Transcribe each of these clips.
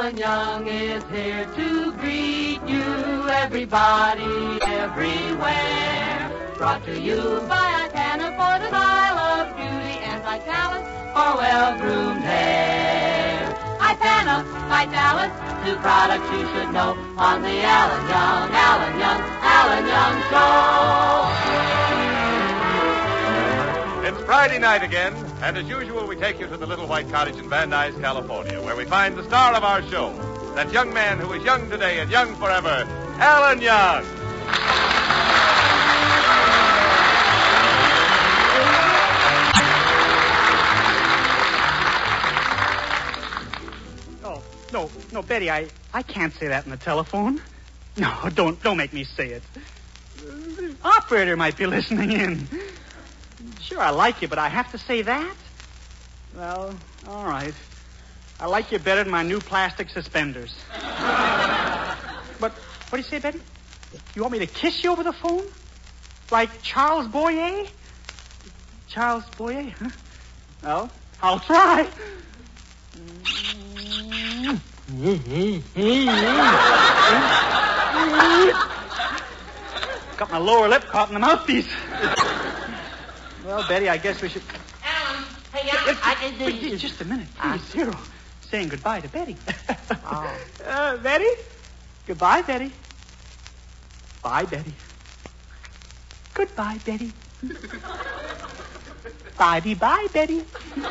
Alan Young is here to greet you, everybody, everywhere. Brought to you by Icana for the style of beauty, anti-talent for well-groomed hair. Icana, Vitalis, new products you should know on the Alan Young Show. It's Friday night again, and as usual, we take you to the Little White Cottage in Van Nuys, California, where we find the star of our show, that young man who is young today and young forever, Alan Young. No, Betty, I can't say that in the telephone. No, don't make me say it. The operator might be listening in. Sure, I like you, but I have to say that? Well, all right. I like you better than my new plastic suspenders. But what do you say, Betty? You want me to kiss you over the phone? Like Charles Boyer? Charles Boyer, huh? Well, I'll try. Got my lower lip caught in the mouthpiece. Well, Betty, I guess we should... Alan, hey, Alan, I can do you. Just a minute, please, Zero. Saying goodbye to Betty. Oh. Betty? Goodbye, Betty. Bye, Betty. Goodbye, Betty. Bye-bye, Betty.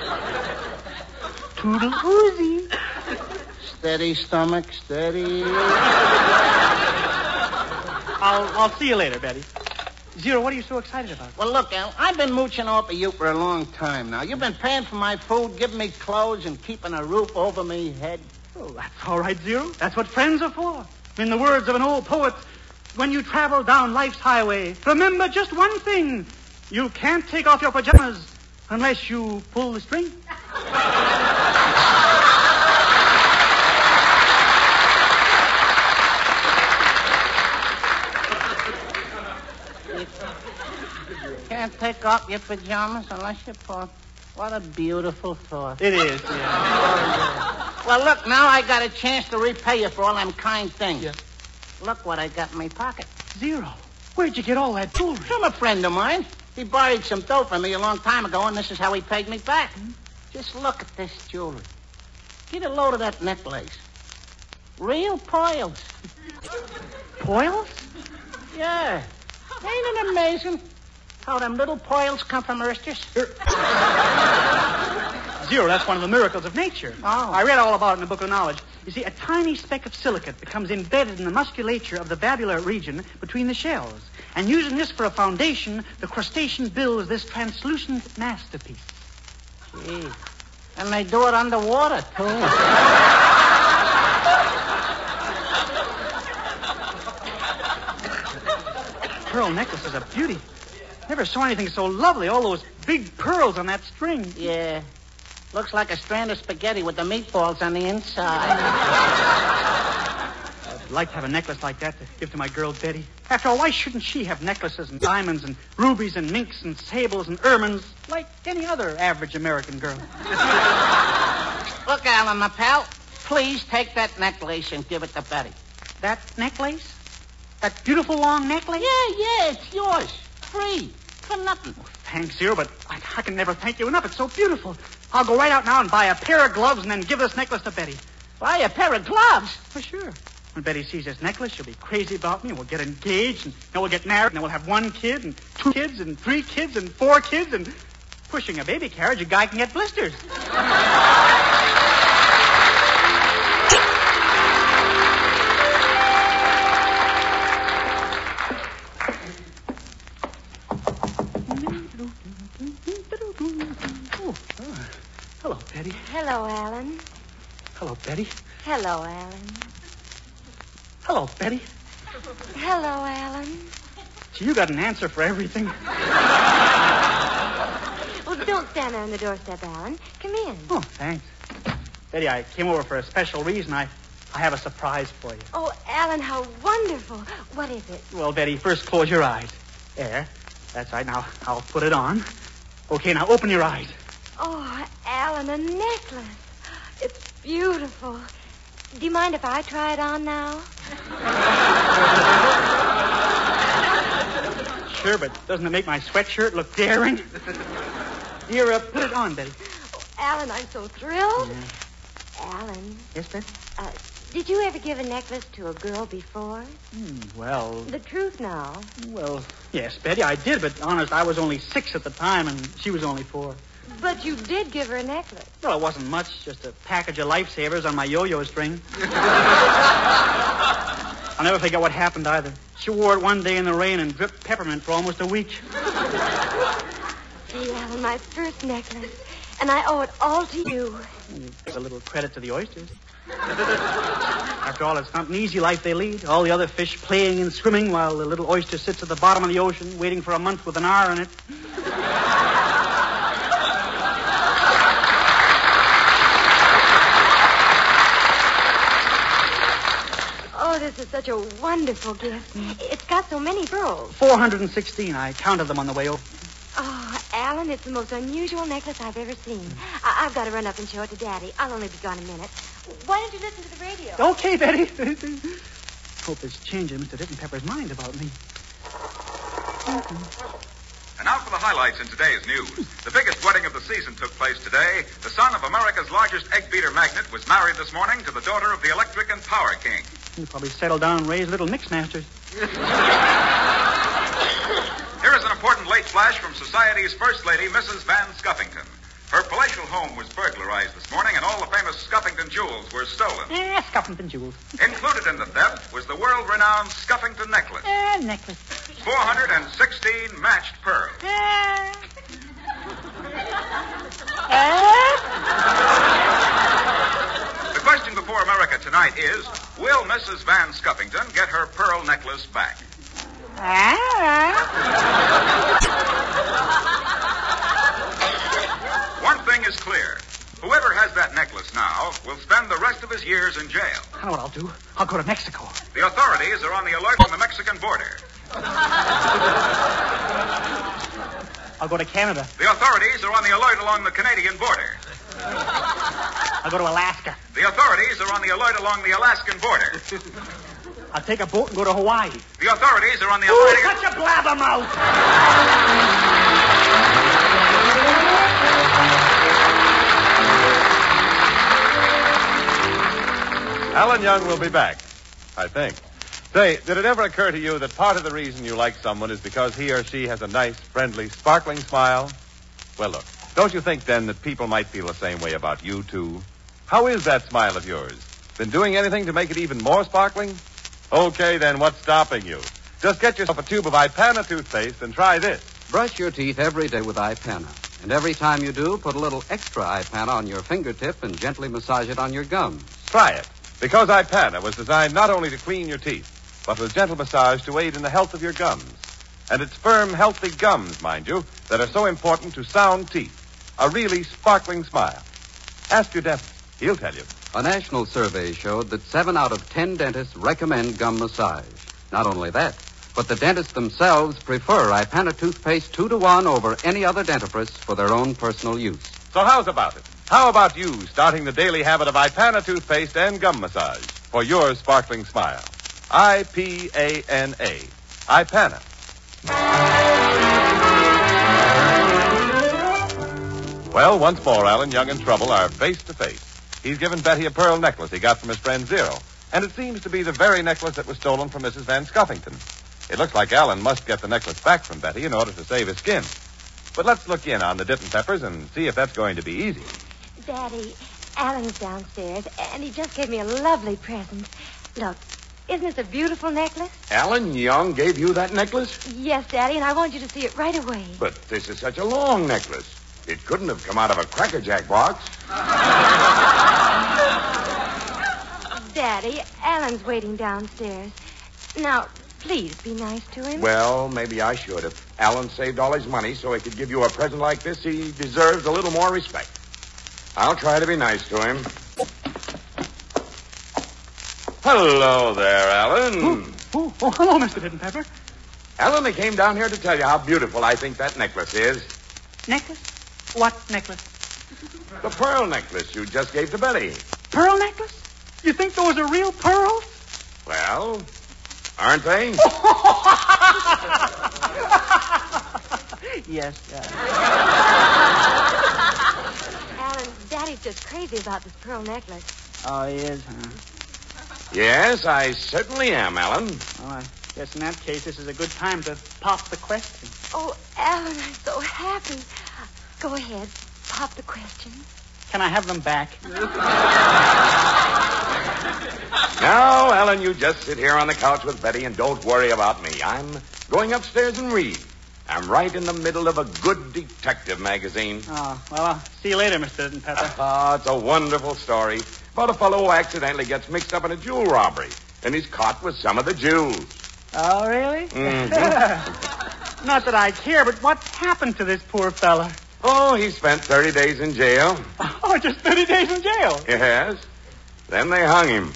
Toodle oozy. Steady, stomach, steady. I'll see you later, Betty. Zero, what are you so excited about? Well, look, Al, I've been mooching off of you for a long time now. You've been paying for my food, giving me clothes, and keeping a roof over me head. Oh, that's all right, Zero. That's what friends are for. In the words of an old poet, when you travel down life's highway, remember just one thing. You can't take off your pajamas unless you pull the string. Can't take off your pajamas unless you pull. What a beautiful thought. It is, yeah. Well, look, now I got a chance to repay you for all them kind things. Yeah. Look what I got in my pocket. Zero, where'd you get all that jewelry? From a friend of mine. He borrowed some dough from me a long time ago, and this is how he paid me back. Just look at this jewelry. Get a load of that necklace. Real pearls. Pearls? Yeah. Ain't it amazing how them little pearls come from oysters? Zero, that's one of the miracles of nature. Oh. I read all about it in the Book of Knowledge. You see, a tiny speck of silicate becomes embedded in the musculature of the valvular region between the shells. And using this for a foundation, the crustacean builds this translucent masterpiece. Gee. And they do it underwater, too. Pearl necklace is a beauty. Never saw anything so lovely. All those big pearls on that string. Yeah. Looks like a strand of spaghetti with the meatballs on the inside. I'd like to have a necklace like that to give to my girl Betty. After all, why shouldn't she have necklaces and diamonds and rubies and minks and sables and ermines like any other average American girl? Look, Alan, my pal, please take that necklace and give it to Betty. That necklace? That beautiful long necklace? Yeah, it's yours. Free. For nothing. Oh, thanks, Zero, but I can never thank you enough. It's so beautiful. I'll go right out now and buy a pair of gloves and then give this necklace to Betty. Buy a pair of gloves? For sure. When Betty sees this necklace, she'll be crazy about me, and we'll get engaged, and then we'll get married, and then we'll have 1 kid, and 2 kids, and 3 kids, and 4 kids, and pushing a baby carriage, a guy can get blisters. Hello, Betty. Hello, Alan. Hello, Betty. Hello, Alan. Hello, Betty. Hello, Alan. Gee, you got an answer for everything. Well, don't stand there on the doorstep, Alan. Come in. Oh, thanks. Betty, I came over for a special reason. I have a surprise for you. Oh, Alan, how wonderful. What is it? Well, Betty, first close your eyes. There. That's right. Now, I'll put it on. Okay, now open your eyes. Oh, Alan, a necklace. It's beautiful. Do you mind if I try it on now? Sure, but doesn't it make my sweatshirt look daring? Here, put it on, Betty. Oh, Alan, I'm so thrilled. Yeah. Alan, Yes, Betty? did you ever give a necklace to a girl before? Well, The truth now. yes, Betty, I did, but honest, I was only 6 at the time, and she was only 4. But you did give her a necklace. Well, it wasn't much, just a package of lifesavers on my yo-yo string. I'll never forget what happened either. She wore it one day in the rain and dripped peppermint for almost a week. See, Alan, my first necklace. And I owe it all to you. Give a little credit to the oysters. After all, it's not an easy life they lead. All the other fish playing and swimming while the little oyster sits at the bottom of the ocean waiting for a month with an R in it. Oh, this is such a wonderful gift. It's got so many pearls. 416. I counted them on the way over. Oh, Alan, it's the most unusual necklace I've ever seen. I've got to run up and show it to Daddy. I'll only be gone a minute. Why don't you listen to the radio? Okay, Betty. Hope it's changing Mr. Pepper's mind about me. And now for the highlights in today's news. The biggest wedding of the season took place today. The son of America's largest egg beater magnate was married this morning to the daughter of the electric and power king. He'll probably settle down and raise little mixmasters. Here is an important late flash from society's first lady, Mrs. Van Scuffington. Her palatial home was burglarized this morning, and all the famous Scuffington jewels were stolen. Scuffington jewels. Included in the theft was the world-renowned Scuffington necklace. Necklace. 416 matched pearls. The question before America tonight is, will Mrs. Van Scuffington get her pearl necklace back? One thing is clear. Whoever has that necklace now will spend the rest of his years in jail. I know what I'll do. I'll go to Mexico. The authorities are on the alert on the Mexican border. I'll go to Canada. The authorities are on the alert along the Canadian border. I'll go to Alaska. The authorities are on the alert along the Alaskan border. I'll take a boat and go to Hawaii. The authorities are on the Ooh, alert... such a blabbermouth! Alan Young will be back, I think. Say, did it ever occur to you that part of the reason you like someone is because he or she has a nice, friendly, sparkling smile? Well, look, don't you think, then, that people might feel the same way about you, too? How is that smile of yours? Been doing anything to make it even more sparkling? Okay, then, what's stopping you? Just get yourself a tube of Ipana toothpaste and try this. Brush your teeth every day with Ipana. And every time you do, put a little extra Ipana on your fingertip and gently massage it on your gums. Try it. Because Ipana was designed not only to clean your teeth, but with gentle massage to aid in the health of your gums. And it's firm, healthy gums, mind you, that are so important to sound teeth. A really sparkling smile. Ask your dentist. He'll tell you. A national survey showed that 7 out of 10 dentists recommend gum massage. Not only that, but the dentists themselves prefer Ipana toothpaste 2-to-1 over any other dentifrice for their own personal use. So how's about it? How about you starting the daily habit of Ipana toothpaste and gum massage for your sparkling smile? I-P-A-N-A. Ipana. Well, once more, Alan Young and Trouble are face to face. He's given Betty a pearl necklace he got from his friend Zero, and it seems to be the very necklace that was stolen from Mrs. Van Scuffington. It looks like Alan must get the necklace back from Betty in order to save his skin. But let's look in on the Dippin' Peppers and see if that's going to be easy. Daddy, Alan's downstairs, and he just gave me a lovely present. Look, isn't this a beautiful necklace? Alan Young gave you that necklace? Yes, Daddy, and I want you to see it right away. But this is such a long necklace. It couldn't have come out of a Cracker Jack box. Daddy, Alan's waiting downstairs. Now, please be nice to him. Well, maybe I should. If Alan saved all his money so he could give you a present like this, he deserves a little more respect. I'll try to be nice to him. Hello there, Alan. Oh, hello, Mr. Dippin' Pepper. Alan, I came down here to tell you how beautiful I think that necklace is. Necklace? What necklace? The pearl necklace you just gave to Betty. Pearl necklace? You think those are real pearls? Well, aren't they? Yes. Alan, Daddy's just crazy about this pearl necklace. Oh, he is, huh? Yes, I certainly am, Alan. Well, I guess in that case, this is a good time to pop the question. Oh, Alan, I'm so happy. Go ahead. Pop the question. Can I have them back? Now, Alan, you just sit here on the couch with Betty and don't worry about me. I'm going upstairs and read. I'm right in the middle of a good detective magazine. Oh, well, I'll see you later, Mr. Pepper. It's a wonderful story about a fellow who accidentally gets mixed up in a jewel robbery, and he's caught with some of the jewels. Oh, really? Mm-hmm. Not that I care, but what happened to this poor fella? Oh, he spent 30 days in jail. Oh, just 30 days in jail? Yes. Then they hung him.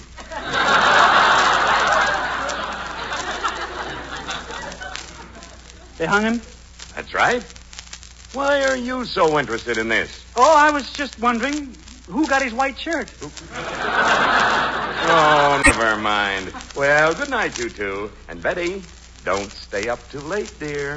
They hung him? That's right. Why are you so interested in this? Oh, I was just wondering who got his white shirt. Oh, never mind. Well, good night, you two. And Betty, don't stay up too late, dear.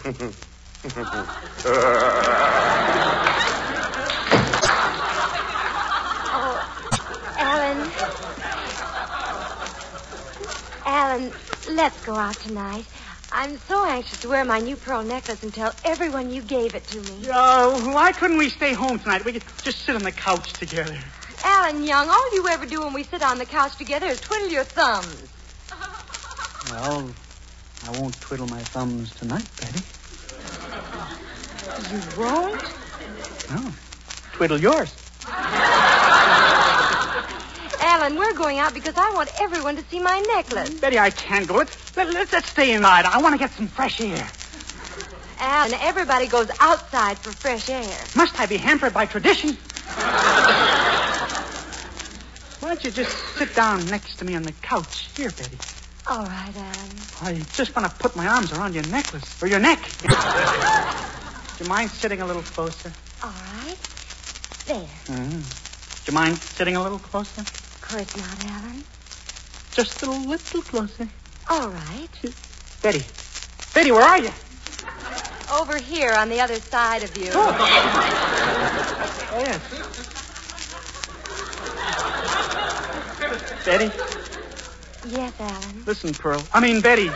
Alan, let's go out tonight. I'm so anxious to wear my new pearl necklace and tell everyone you gave it to me. Why couldn't we stay home tonight? We could just sit on the couch together. Alan Young, all you ever do when we sit on the couch together is twiddle your thumbs. Well, I won't twiddle my thumbs tonight, Betty. You won't? No. Twiddle yours. Alan, we're going out because I want everyone to see my necklace. Betty, I can't go. Let's stay inside. I want to get some fresh air. Alan, everybody goes outside for fresh air. Must I be hampered by tradition? Why don't you just sit down next to me on the couch? Here, Betty. All right, Alan. I just want to put my arms around your necklace, or your neck. Do you mind sitting a little closer? All right. There. Mm-hmm. Do you mind sitting a little closer? Of course not, Alan. Just a little closer. All right. Betty. Betty, where are you? Over here on the other side of you. Oh, yes. Betty? Yes, Alan. Listen, Betty.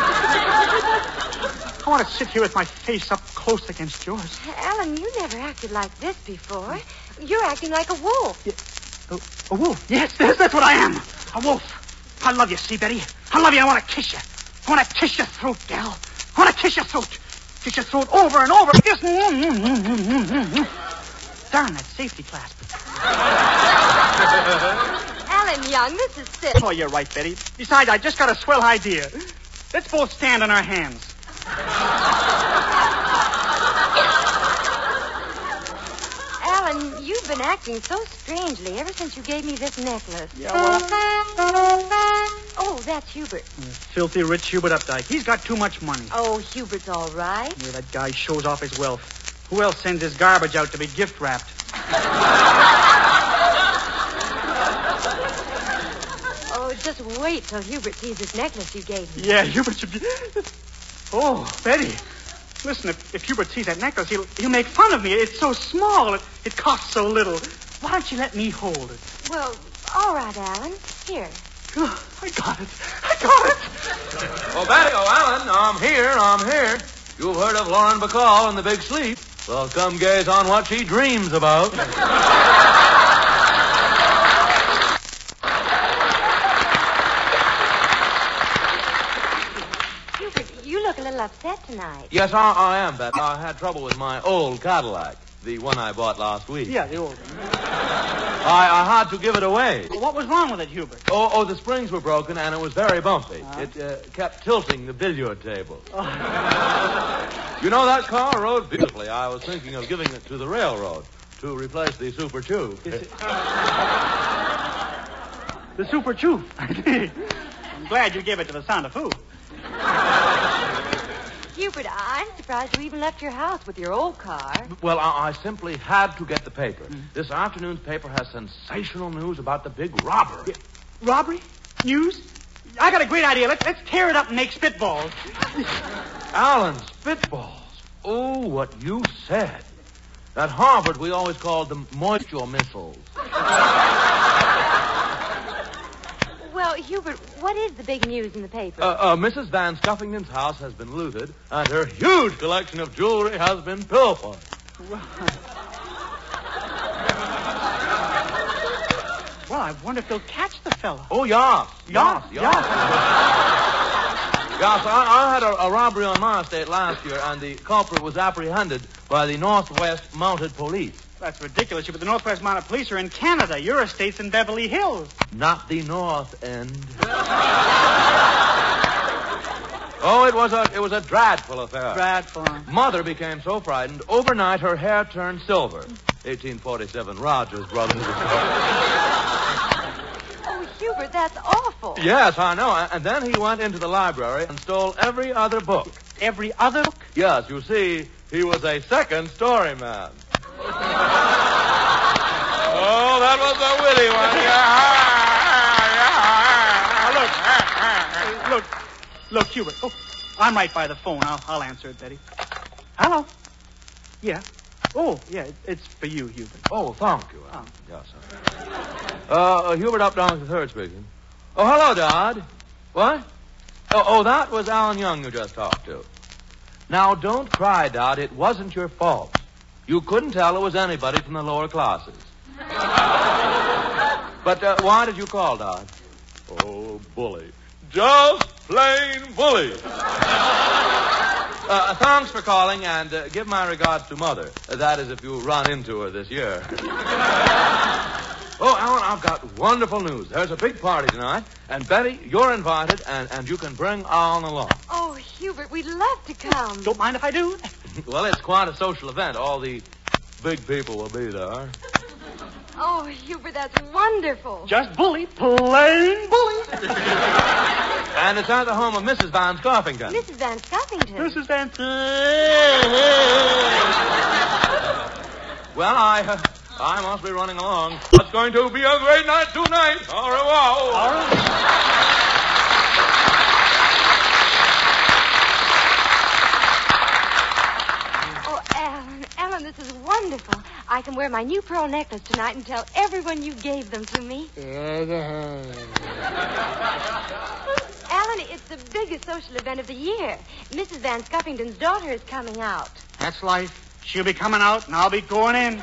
I want to sit here with my face up close against yours. Alan, you never acted like this before. You're acting like a wolf. Yeah. A wolf? Yes, that's what I am. A wolf. I love you, see, Betty? I love you. I want to kiss you. I want to kiss your throat, gal. I want to kiss your throat. Kiss your throat over and over. Just... Darn that safety clasp. Alan Young, this is silly. Oh, you're right, Betty. Besides, I just got a swell idea. Let's both stand on our hands. Alan, you've been acting so strangely ever since you gave me this necklace. Yeah, well... Oh, that's Hubert. Filthy rich Hubert Updike. He's got too much money. Oh, Hubert's all right. Yeah, that guy shows off his wealth. Who else sends his garbage out to be gift wrapped? Oh, just wait till Hubert sees this necklace you gave me. Yeah, Hubert should be... Oh, Betty. Listen, if Hubert sees that necklace, he'll make fun of me. It's so small. It costs so little. Why don't you let me hold it? Well, all right, Alan. Here. Oh, I got it. Oh, Betty, Alan, I'm here. You've heard of Lauren Bacall and the Big Sleep. Well, come gaze on what she dreams about. Hubert, you look a little upset tonight. Yes, I am, Betty. I had trouble with my old Cadillac, the one I bought last week. Yeah, the old one. I had to give it away. What was wrong with it, Hubert? Oh, the springs were broken, and it was very bumpy. It kept tilting the billiard table. Oh. You know, that car rode beautifully. I was thinking of giving it to the railroad to replace the Super Chew. The Super Chew. I'm glad you gave it to the Santa Fu. Hubert, I'm surprised you even left your house with your old car. Well, I simply had to get the paper. This afternoon's paper has sensational news about the big robbery. Robbery? News? I got a great idea. Let's tear it up and make spitballs. Alan, spitballs. Oh, what you said. At Harvard, we always called them moisture missiles. Well, Hubert, what is the big news in the paper? Mrs. Van Scuffington's house has been looted, and her huge collection of jewelry has been pilfered. Well, I wonder if they'll catch the fellow. Oh, yes. Yes, I had a robbery on my estate last year, and the culprit was apprehended by the Northwest Mounted Police. That's ridiculous. But the Northwest Mounted Police are in Canada. Your estate's in Beverly Hills. Not the North End. Oh, it was a dreadful affair. Dreadful. Mother became so frightened, overnight her hair turned silver. 1847 Rogers Brothers. Oh, Hubert, that's awful. Yes, I know. And then he went into the library and stole every other book. Every other book? Yes, you see, he was a second-story man. Oh, that was a witty one. Look, Hubert. Oh, I'm right by the phone. I'll answer it, Betty. Hello? Yeah. Oh, yeah, it's for you, Hubert. Oh, thank you. Yes, sir. Hubert Updown is the third speaking. Oh, hello, Dad. What? Oh, that was Alan Young you just talked to. Now, don't cry, Dad. It wasn't your fault. You couldn't tell it was anybody from the lower classes. But why did you call, Dad? Oh, bully. Just plain bully. Thanks for calling, and give my regards to Mother. That is, if you run into her this year. Oh, Alan, I've got wonderful news. There's a big party tonight, and Betty, you're invited, and you can bring Alan along. Oh, Hubert, we'd love to come. Don't mind if I do. Well, it's quite a social event. All the big people will be there. Oh, Hubert, that's wonderful. Just bully. Plain bully. And it's at the home of Mrs. Van Scoffington. Mrs. Van Scoffington. Mrs. Van... Well, I must be running along. It's going to be a great night tonight. Au revoir. All right. Alan, this is wonderful. I can wear my new pearl necklace tonight and tell everyone you gave them to me. Alan, it's the biggest social event of the year. Mrs. Van Scuffington's daughter is coming out. That's life. She'll be coming out, and I'll be going in.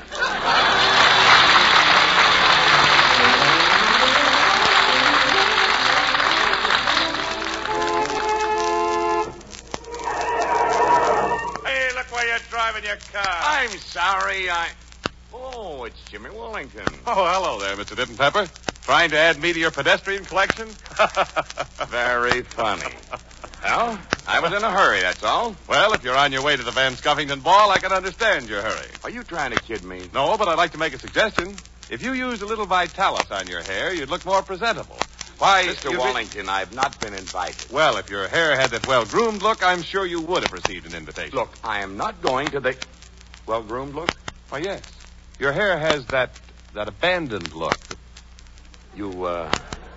Driving your car. I'm sorry, Oh, it's Jimmy Wallington. Oh, hello there, Mr. Ditton Pepper. Trying to add me to your pedestrian collection? Very funny. Well, I was in a hurry, that's all. Well, if you're on your way to the Van Scuffington ball, I can understand your hurry. Are you trying to kid me? No, but I'd like to make a suggestion. If you used a little Vitalis on your hair, you'd look more presentable. Why, Mr. Wallington, I've not been invited. Well, if your hair had that well-groomed look, I'm sure you would have received an invitation. Look, I am not going to the well-groomed look. Why, yes. Your hair has that abandoned look. You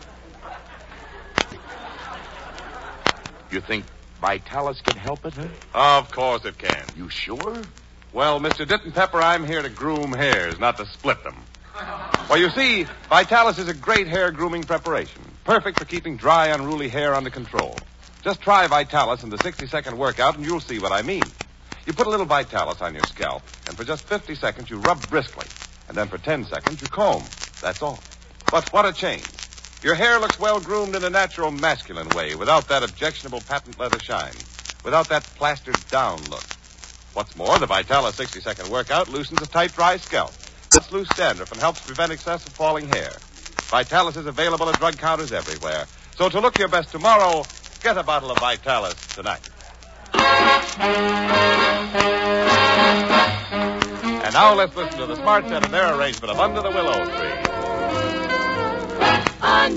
think Vitalis can help it, huh? Of course it can. You sure? Well, Mr. Ditton Pepper, I'm here to groom hairs, not to split them. Well, you see, Vitalis is a great hair grooming preparation. Perfect for keeping dry, unruly hair under control. Just try Vitalis in the 60-second workout, and you'll see what I mean. You put a little Vitalis on your scalp, and for just 50 seconds you rub briskly. And then for 10 seconds you comb. That's all. But what a change. Your hair looks well-groomed in a natural masculine way, without that objectionable patent leather shine, without that plastered-down look. What's more, the Vitalis 60-second workout loosens a tight, dry scalp. It's loose dandruff and helps prevent excessive falling hair. Vitalis is available at drug counters everywhere. So to look your best tomorrow, get a bottle of Vitalis tonight. And now let's listen to the Smart Set and their arrangement of Under the Willow Tree.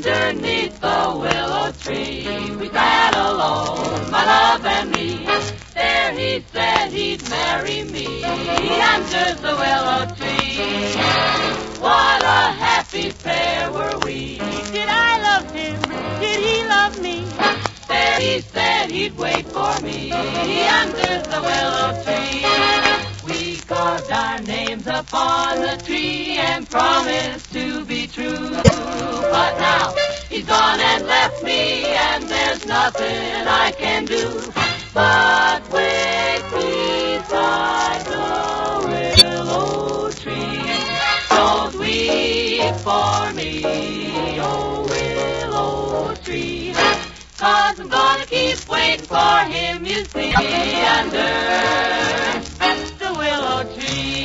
Underneath the willow tree, we sat alone, my love and me. There he said he'd marry me under the willow tree. What a happy pair were we. Did I love him? Did he love me? There he said he'd wait for me under the willow tree. We carved our names upon the tree and promised to be true. But now he's gone and left me, and there's nothing I can do but wait beside the willow tree. Don't weep for me, oh willow tree, 'cause I'm gonna keep waiting for him, you see, under the willow tree.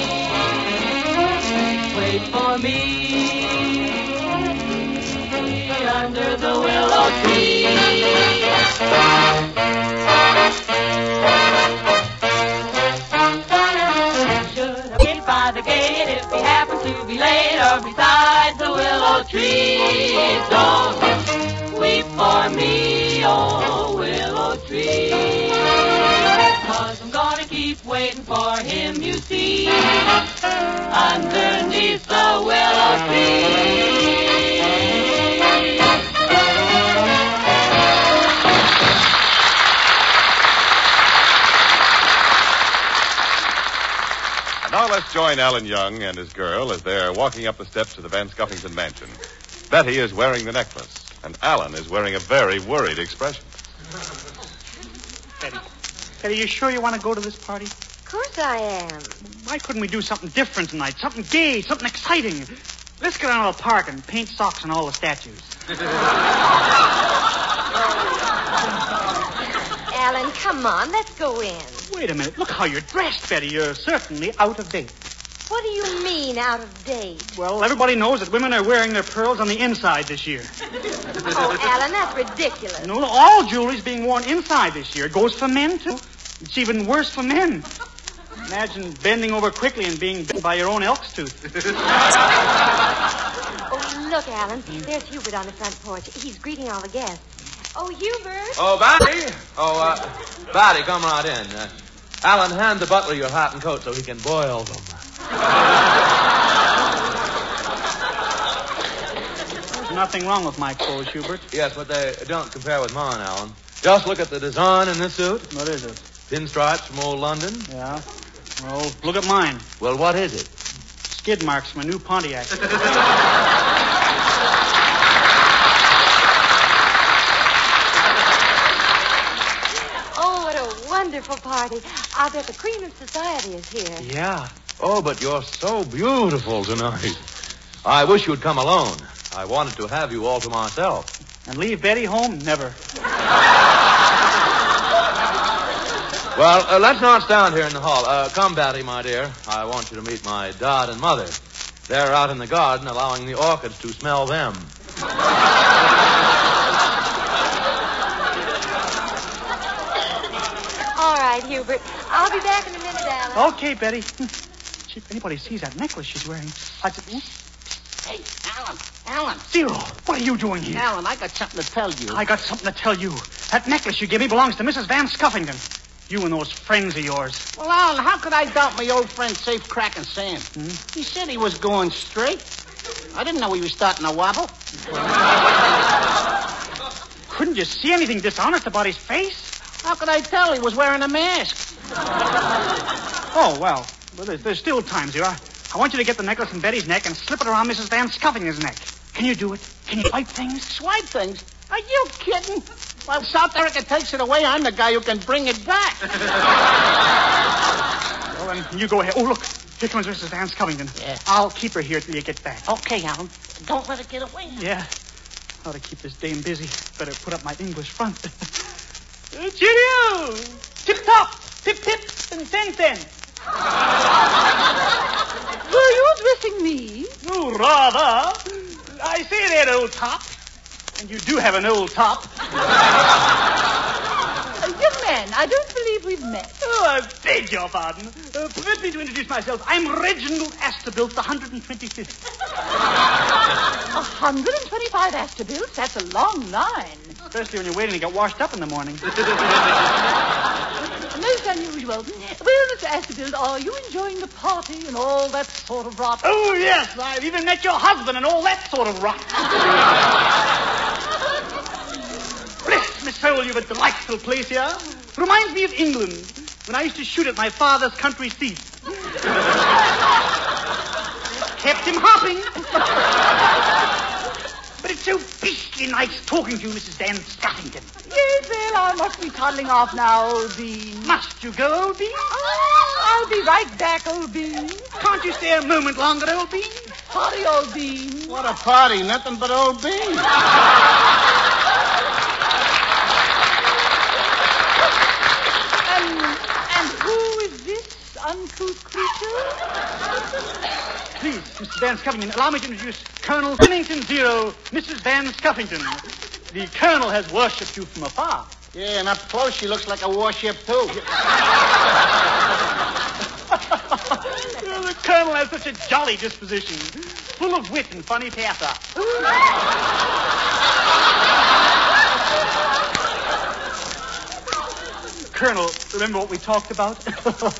Wait for me under the willow tree. Should have waited by the gate if he happened to be late, or beside the willow tree. Don't weep for me, oh willow tree, 'cause I'm gonna keep waiting for him, you see, underneath the willow tree. Now let's join Alan Young and his girl as they're walking up the steps of the Van Scuffington mansion. Betty is wearing the necklace, and Alan is wearing a very worried expression. Betty, you sure you want to go to this party? Of course I am. Why couldn't we do something different tonight? Something gay, something exciting. Let's get out of the park and paint socks on all the statues. Alan, come on, let's go in. Wait a minute. Look how you're dressed, Betty. You're certainly out of date. What do you mean, out of date? Well, everybody knows that women are wearing their pearls on the inside this year. Oh, Alan, that's ridiculous. No, all jewelry's being worn inside this year. It goes for men, too. It's even worse for men. Imagine bending over quickly and being bitten by your own elk's tooth. Oh, look, Alan. There's Hubert on the front porch. He's greeting all the guests. Oh, Hubert. Oh, Batty. Batty, come right in. Alan, hand the butler your hat and coat so he can boil them. There's nothing wrong with my clothes, Hubert. Yes, but they don't compare with mine, Alan. Just look at the design in this suit. What is it? Pinstripes from old London. Yeah. Well, look at mine. Well, what is it? Skid marks from a new Pontiac. Oh, what a wonderful party. I'll bet the cream of society is here. Yeah. Oh, but you're so beautiful tonight. I wish you'd come alone. I wanted to have you all to myself. And leave Betty home? Never. Well, let's not stand here in the hall. Come, Batty, my dear. I want you to meet my dad and mother. They're out in the garden allowing the orchids to smell them. All right, Hubert. I'll be back in a minute, Alan. Okay, Betty. Gee, if anybody sees that necklace she's wearing, I'd say... Hey, Alan. Zero, what are you doing here? Alan, I got something to tell you. I got something to tell you. That necklace you gave me belongs to Mrs. Van Scuffington. You and those friends of yours. Well, Alan, how could I doubt my old friend Safe Crackin' Sam? He said he was going straight. I didn't know he was starting to wobble. Couldn't you see anything dishonest about his face? How could I tell he was wearing a mask? Oh, well, there's still time, Zero. I want you to get the necklace in Betty's neck and slip it around Mrs. Van Scuffington's neck. Can you do it? Can you swipe things? Swipe things? Are you kidding? Well, if South Africa takes it away, I'm the guy who can bring it back. Well, then you go ahead. Oh, look. Here comes Mrs. Van Scuffington. Yeah. I'll keep her here till you get back. Okay, Alan. Don't let it get away. Yeah. Ought to keep this dame busy. Better put up my English front. Cheerio! Tip-top! Tip-tip! And ten-ten. Were you addressing me? Oh, rather. I say that, old top. And you do have an old top. Young man, I don't believe we've met. Oh, I beg your pardon. Permit me to introduce myself. I'm Reginald Astorbilt, the 125th. 125 Astorbilts? That's a long line. Especially when you're waiting to get washed up in the morning. Most quite unusual. Well, Mr. Askefield, are you enjoying the party and all that sort of rot? Oh, yes. I've even met your husband and all that sort of rot. Bless my soul, you've a delightful place here. It reminds me of England, when I used to shoot at my father's country seat. Kept him hopping. But it's so beastly nice talking to you, Mrs. Van Scuffington. Yes, well, I must be toddling off now, old Bean. Must you go, old Bean? Oh, I'll be right back, old Bean. Can't you stay a moment longer, old Bean? Party, old Bean. What a party. Nothing but old beans. And who is this uncouth creature? Please, Mrs. Van Scuffington, allow me to introduce Colonel Pennington Zero, Mrs. Van Scuffington. The Colonel has worshipped you from afar. Yeah, and up close she looks like a warship, too. The Colonel has such a jolly disposition, full of wit and funny patter. Colonel, remember what we talked about? Okay.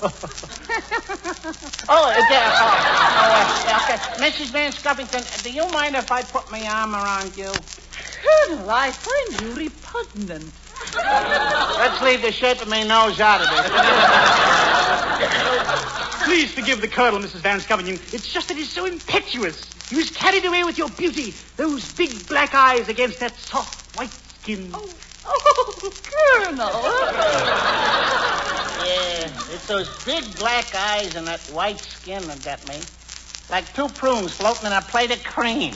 Mrs. Van Scuffington, do you mind if I put my arm around you? Colonel, I find you repugnant. Let's leave the shape of my nose out of it. Please forgive the Colonel, Mrs. Van Scuffington. It's just that he's so impetuous. He was carried away with your beauty. Those big black eyes against that soft white skin. Oh, Colonel. Yeah, it's those big black eyes and that white skin that got me. Like two prunes floating in a plate of cream.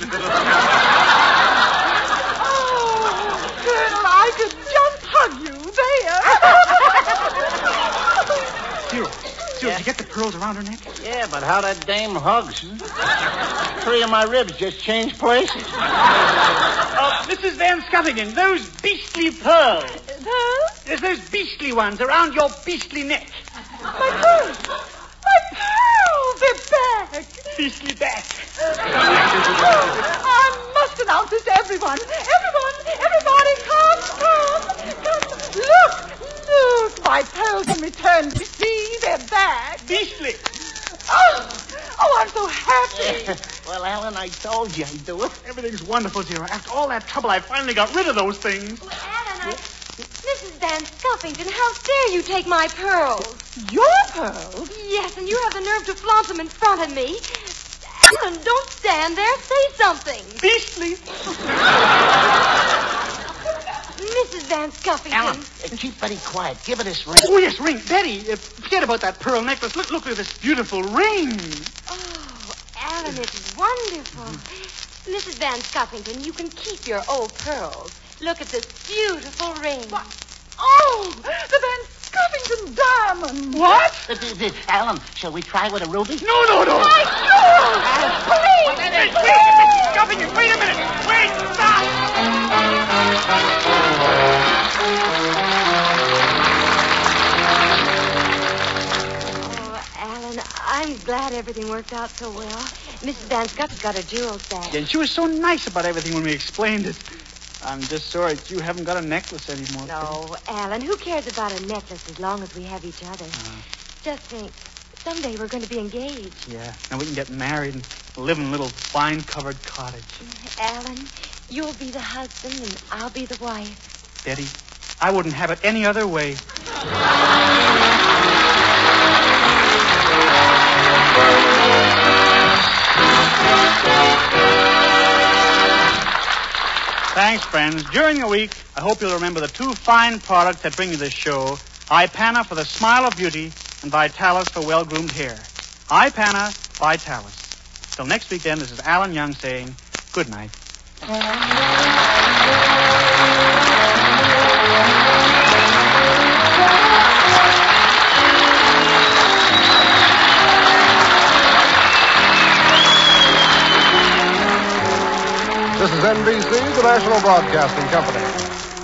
Colonel, I could just hug you there. Cyril, did you get the pearls around her neck? Yeah, but how that dame hugs. 3 of my ribs just changed places. Mrs. Van Scuffington, those beastly pearls. Pearls? There's those beastly ones around your beastly neck. My pearls. My pearls, they're back. Beastly back. I must announce this to everyone. Everybody, come. Look, my pearls in return. You see, they're back. Beastly. Oh, I'm so happy. Well, Alan, I told you I'd do it. Everything's wonderful, dear. After all that trouble, I finally got rid of those things. Alan, Mrs. Van Scuffington, how dare you take my pearls? Your pearls? Yes, and you have the nerve to flaunt them in front of me. Alan, don't stand there. Say something. Beastly. Mrs. Van Scuffington. Alan, keep very quiet. Give her this ring. Oh, yes, ring. Betty, forget about that pearl necklace. Look at this beautiful ring. Oh, Alan, it's wonderful. Mrs. Van Scuffington, you can keep your old pearls. Look at this beautiful ring. Oh, the Van Scuffington diamond. What? Alan, shall we try with a ruby? No. My pearls! Please! Wait, Mrs. Scuffington, wait a minute. Wait, stop. I'm glad everything worked out so well. Mrs. Van Scuff's got her jewels back. Yeah, and she was so nice about everything when we explained it. I'm just sorry that you haven't got a necklace anymore. No, Alan, who cares about a necklace as long as we have each other? Just think, someday we're going to be engaged. Yeah, and we can get married and live in a little vine-covered cottage. Alan, you'll be the husband and I'll be the wife. Betty, I wouldn't have it any other way. Thanks, friends. During the week, I hope you'll remember the 2 fine products that bring you this show. Ipana for the smile of beauty and Vitalis for well-groomed hair. Ipana, Vitalis. Till next week, then, this is Alan Young saying good night. This is NBC, the National Broadcasting Company.